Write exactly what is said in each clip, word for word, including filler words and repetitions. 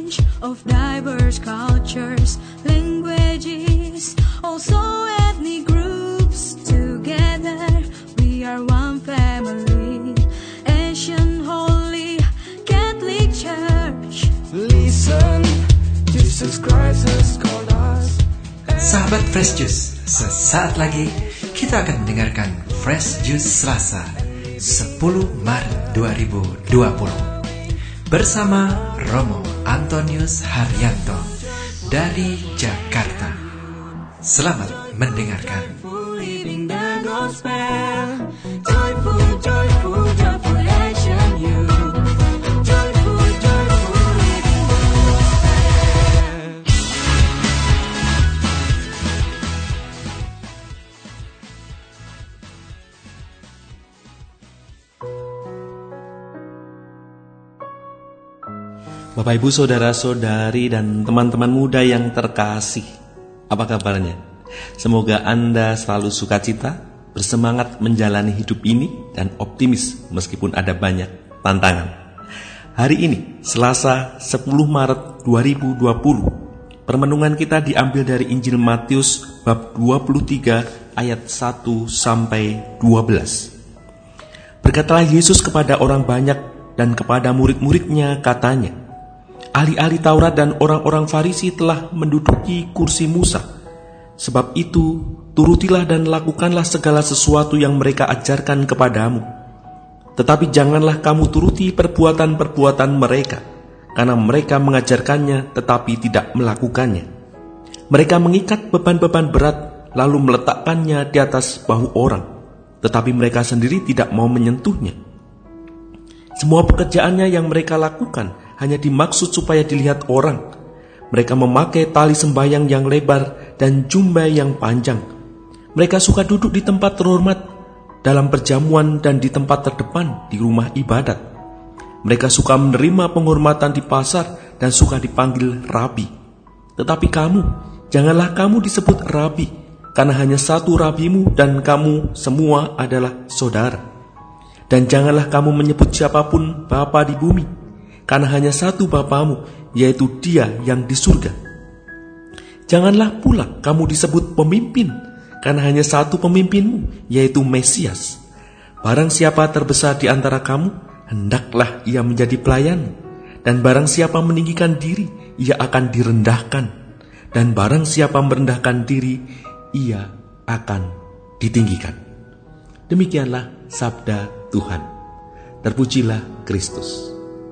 exchange of diverse cultures, languages, also ethnic groups. Together we are one family, Asian Holy Catholic Church. Listen, Jesus Christ has called us. Sahabat Fresh Juice, sesaat lagi kita akan mendengarkan Fresh Juice Selasa sepuluh Maret dua ribu dua puluh bersama Romo Antonius Haryanto dari Jakarta. Selamat mendengarkan. Bapak, Ibu, saudara-saudari, dan teman-teman muda yang terkasih, apa kabarnya? Semoga Anda selalu sukacita, bersemangat menjalani hidup ini, dan optimis meskipun ada banyak tantangan. Hari ini, Selasa sepuluh Maret dua ribu dua puluh, permenungan kita diambil dari Injil Matius bab dua puluh tiga ayat satu sampai dua belas. Berkatalah Yesus kepada orang banyak dan kepada murid-muridnya, katanya, ahli-ahli Taurat dan orang-orang Farisi telah menduduki kursi Musa. Sebab itu, turutilah dan lakukanlah segala sesuatu yang mereka ajarkan kepadamu. Tetapi janganlah kamu turuti perbuatan-perbuatan mereka, karena mereka mengajarkannya tetapi tidak melakukannya. Mereka mengikat beban-beban berat, lalu meletakkannya di atas bahu orang, tetapi mereka sendiri tidak mau menyentuhnya. Semua pekerjaannya yang mereka lakukan hanya dimaksud supaya dilihat orang. Mereka memakai tali sembahyang yang lebar dan jubah yang panjang. Mereka suka duduk di tempat terhormat, dalam perjamuan dan di tempat terdepan di rumah ibadat. Mereka suka menerima penghormatan di pasar dan suka dipanggil rabi. Tetapi kamu, janganlah kamu disebut rabi, karena hanya satu rabimu dan kamu semua adalah saudara. Dan janganlah kamu menyebut siapapun bapa di bumi, karena hanya satu Bapamu, yaitu Dia yang di surga. Janganlah pula kamu disebut pemimpin, karena hanya satu pemimpinmu, yaitu Mesias. Barang siapa terbesar di antara kamu, hendaklah ia menjadi pelayan. Dan barang siapa meninggikan diri, ia akan direndahkan. Dan barang siapa merendahkan diri, ia akan ditinggikan. Demikianlah sabda Tuhan. Terpujilah Kristus.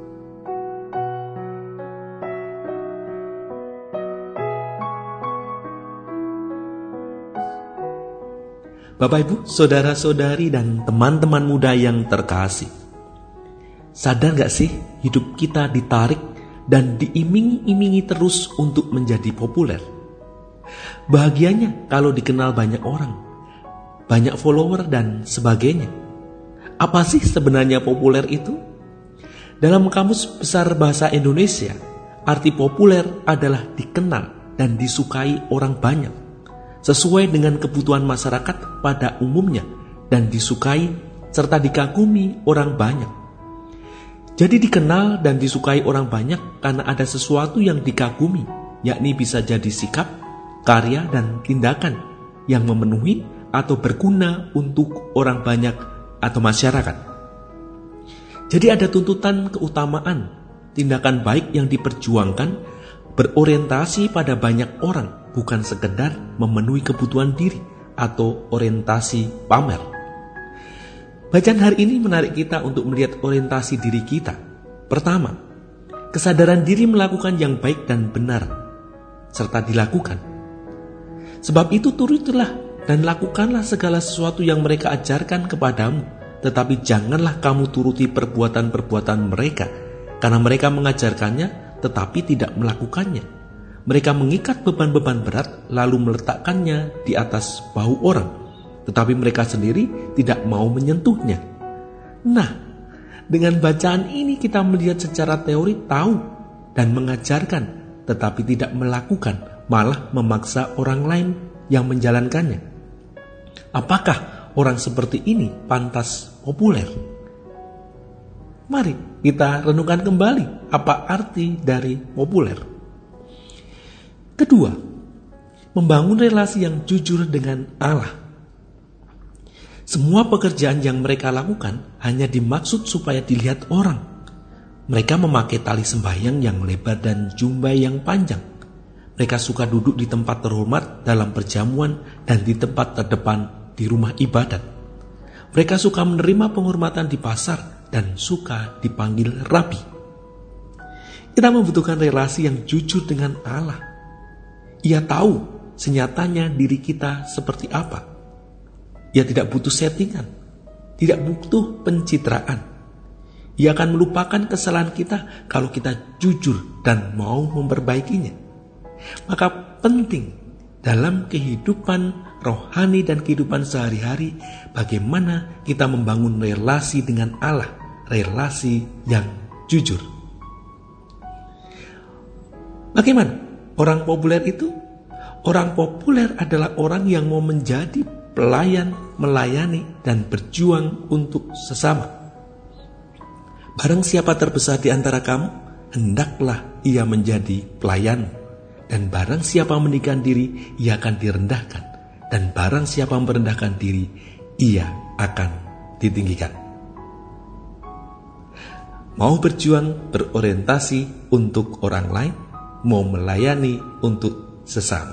Bapak, Ibu, saudara-saudari, dan teman-teman muda yang terkasih, sadar gak sih hidup kita ditarik dan diiming-imingi terus untuk menjadi populer? Bahagianya kalau dikenal banyak orang, banyak follower dan sebagainya. Apa sih sebenarnya populer itu? Dalam Kamus Besar Bahasa Indonesia, arti populer adalah dikenal dan disukai orang banyak, sesuai dengan kebutuhan masyarakat pada umumnya, dan disukai serta dikagumi orang banyak. Jadi dikenal dan disukai orang banyak karena ada sesuatu yang dikagumi, yakni bisa jadi sikap, karya, dan tindakan yang memenuhi atau berguna untuk orang banyak atau masyarakat. Jadi ada tuntutan keutamaan, tindakan baik yang diperjuangkan berorientasi pada banyak orang, bukan sekedar memenuhi kebutuhan diri atau orientasi pamer. Bacaan hari ini menarik kita untuk melihat orientasi diri kita. Pertama, kesadaran diri melakukan yang baik dan benar, serta dilakukan. Sebab itu turutilah dan lakukanlah segala sesuatu yang mereka ajarkan kepadamu, tetapi janganlah kamu turuti perbuatan-perbuatan mereka, karena mereka mengajarkannya tetapi tidak melakukannya. Mereka mengikat beban-beban berat lalu meletakkannya di atas bahu orang, tetapi mereka sendiri tidak mau menyentuhnya. Nah, dengan bacaan ini kita melihat secara teori tahu dan mengajarkan, tetapi tidak melakukan, malah memaksa orang lain yang menjalankannya. Apakah orang seperti ini pantas populer? Mari kita renungkan kembali apa arti dari populer. Kedua, membangun relasi yang jujur dengan Allah. Semua pekerjaan yang mereka lakukan hanya dimaksud supaya dilihat orang. Mereka memakai tali sembahyang yang lebar dan jumbai yang panjang. Mereka suka duduk di tempat terhormat dalam perjamuan dan di tempat terdepan di rumah ibadat. Mereka suka menerima penghormatan di pasar dan suka dipanggil rabi. Kita membutuhkan relasi yang jujur dengan Allah. Ia tahu senyatanya diri kita seperti apa. Ia tidak butuh settingan, tidak butuh pencitraan. Ia akan melupakan kesalahan kita kalau kita jujur dan mau memperbaikinya. Maka penting dalam kehidupan rohani dan kehidupan sehari-hari, bagaimana kita membangun relasi dengan Allah, relasi yang jujur. Bagaimana orang populer itu? Orang populer adalah orang yang mau menjadi pelayan, melayani, dan berjuang untuk sesama. Barang siapa terbesar di antara kamu, hendaklah ia menjadi pelayan. Dan barang siapa meninggikan diri, ia akan direndahkan. Dan barang siapa merendahkan diri, ia akan ditinggikan. Mau berjuang berorientasi untuk orang lain, mau melayani untuk sesama.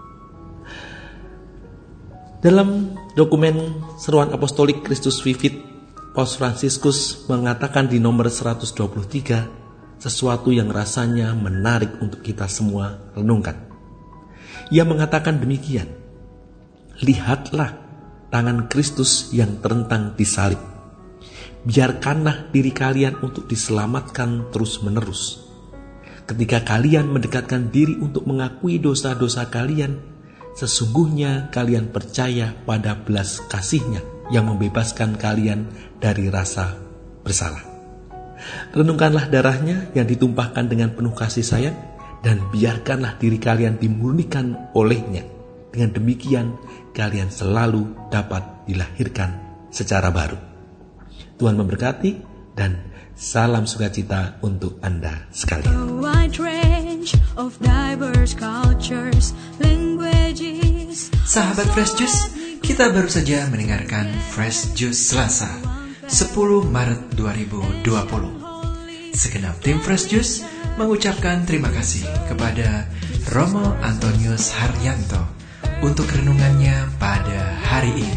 Dalam dokumen Seruan Apostolik Kristus Vivit, Paus Fransiskus mengatakan di nomor seratus dua puluh tiga sesuatu yang rasanya menarik untuk kita semua renungkan. Ia mengatakan demikian: lihatlah tangan Kristus yang terentang di salib. Biarkanlah diri kalian untuk diselamatkan terus-menerus. Ketika kalian mendekatkan diri untuk mengakui dosa-dosa kalian, sesungguhnya kalian percaya pada belas kasih-Nya yang membebaskan kalian dari rasa bersalah. Renungkanlah darah-Nya yang ditumpahkan dengan penuh kasih sayang, dan biarkanlah diri kalian dimurnikan oleh-Nya. Dengan demikian, kalian selalu dapat dilahirkan secara baru. Tuhan memberkati dan salam sukacita untuk Anda sekalian. A wide range of diverse cultures, languages. Sahabat Fresh Juice, kita baru saja mendengarkan Fresh Juice Selasa, sepuluh Maret dua ribu dua puluh. Segenap tim Fresh Juice mengucapkan terima kasih kepada Romo Antonius Haryanto untuk renungannya pada hari ini.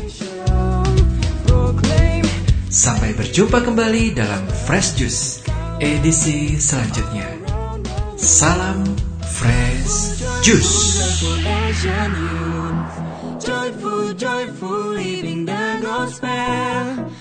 Sampai berjumpa kembali dalam Fresh Juice edisi selanjutnya. Salam Fresh Juice. Joyful, joyful, living the gospel.